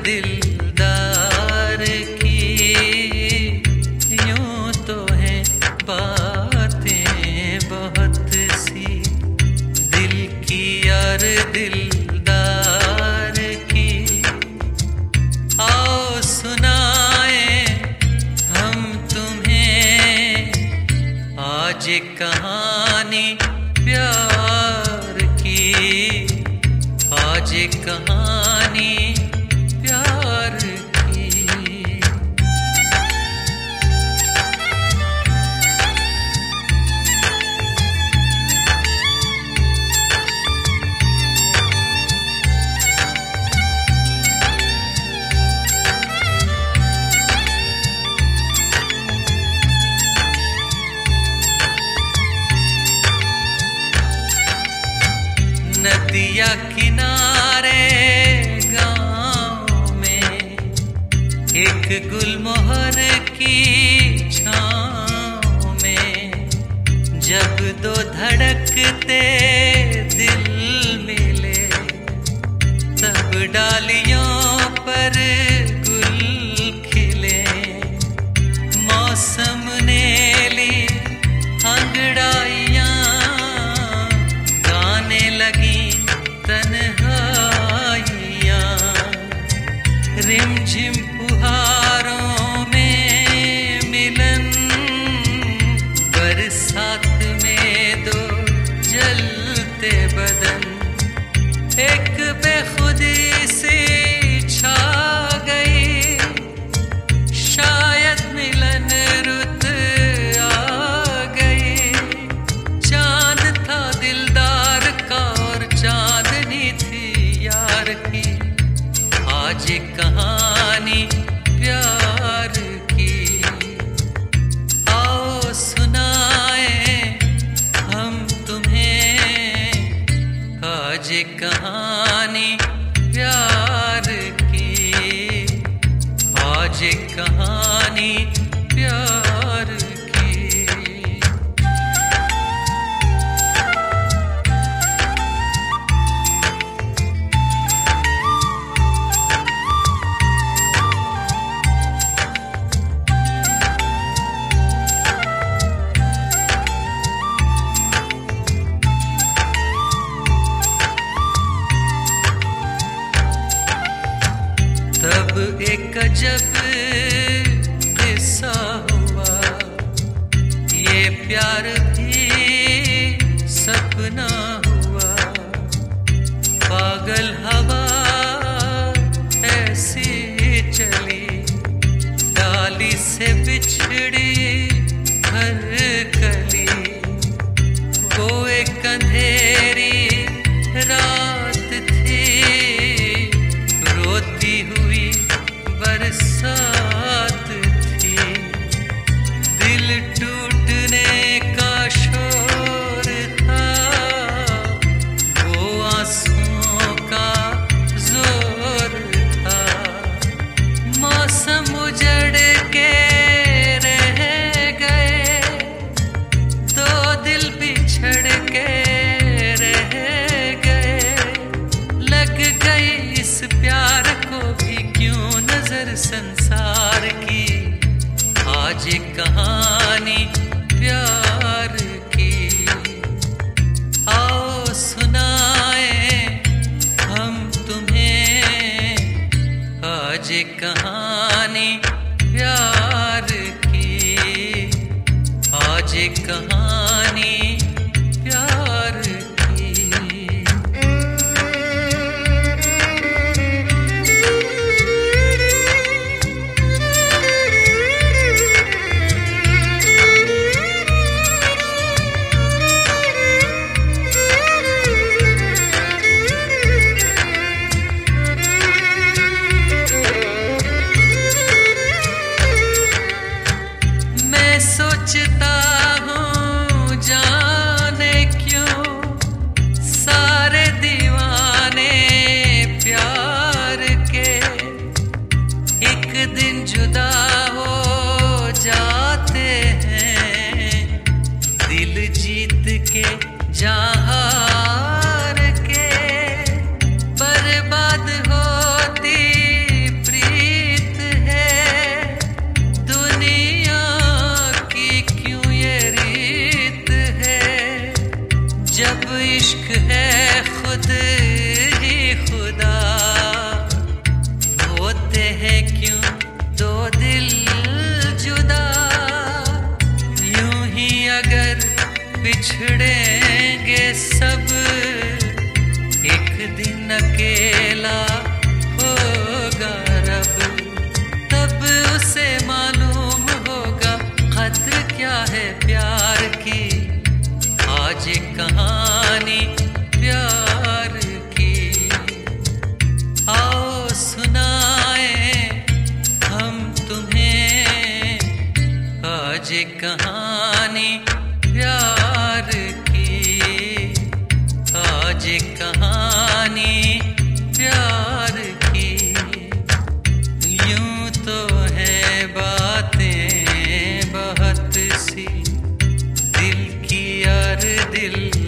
दिलदार की यूं तो है बातें बहुत सी, दिल की यार दिलदार की। आओ सुनाए हम तुम्हें आज कहानी प्यार की, आज कहानी प्यार की। नदिया किनारे गाँव में एक गुलमोहर की छाँव में, जब दो धड़कते दिल मिले तब डालियों पर गुल खिले। मौसम ने ली अंगड़ाइयाँ, गाने लगी तन्हाइयाँ। रिमझिम फुहारों में मिलन, बरसात में दो जलते बदन। एक बेखुदी सी छा गई, शायद मिलन रुत आ गई। चांद था दिलदार का और चांदनी थी यार की, आज कहानी प्यार की। आओ सुनाए हम तुम्हें आज कहानी प्यार की, आज कहानी प्यार की। तब एक अजब किस्सा हुआ, ये प्यार भी सपना हुआ। पागल हवा ऐसी चली, डाली से बिछड़ी हर कली। वो एक अंधेरी रात थी, रोती हुई बरसात थी। दिल टूटने का शोर था, वो आंसुओं का जोर था। मौसम उजड़ के रह गए, दो दिल बिछड़ के रह गए। लग गई इस प्यार को भी क्यों नजर संसार की, आज कहानी प्यार की। आओ सुनाए हम तुम्हें आज कहानी प्यार की, आज कहानी प्यार की। सोचता हूँ जाने क्यों सारे दीवाने प्यार के एक दिन जुदा हो जाते हैं। दिल जीत के जहार के बर्बाद होती अगर बिछड़ेंगे सब, एक दिन अकेला होगा रब, तब उसे मालूम होगा कद्र क्या है प्यार की। आज एक कहानी प्यार की, आओ सुनाएं हम तुम्हें आज एक कहानी प्यार की, आज एक कहानी प्यार की। यूं तो है बातें बहुत सी दिल की यार दिल